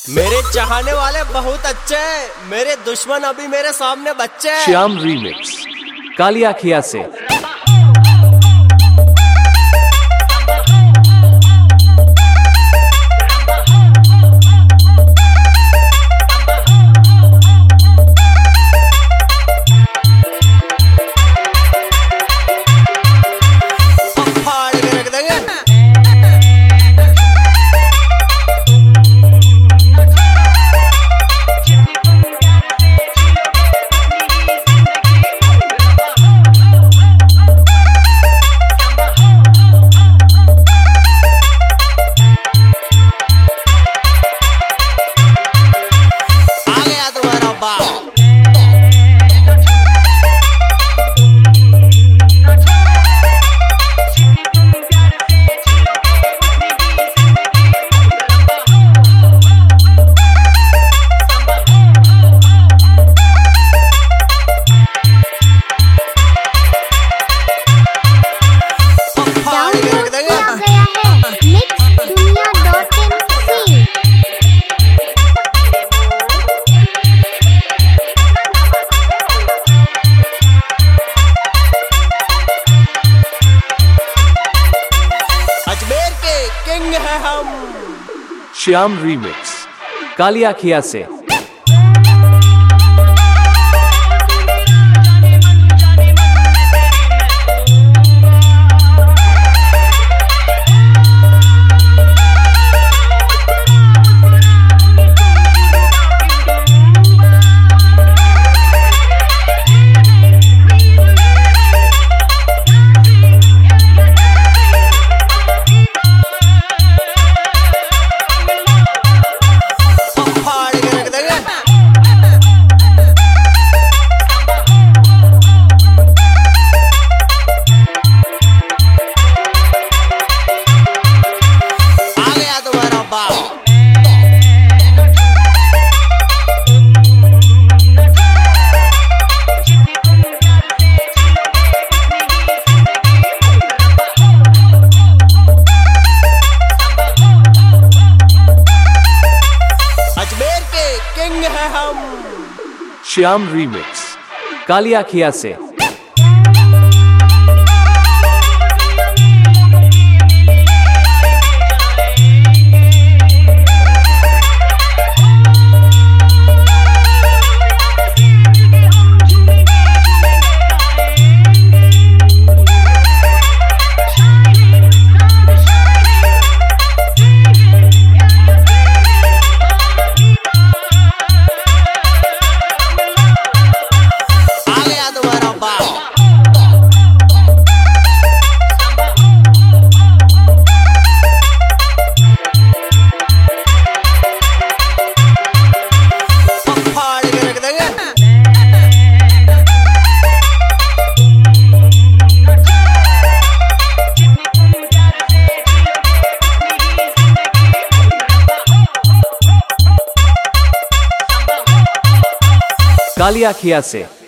मेरे चाहने वाले बहुत अच्छे हैं, मेरे दुश्मन अभी मेरे सामने बच्चे हैं। श्याम रीमिक्स कालिया खिया से। किंग है हम। श्याम रीमिक्स कालिया खिया से। किंग है हम। श्याम रीमिक्स कालिया खिया से। कालिया खिया से।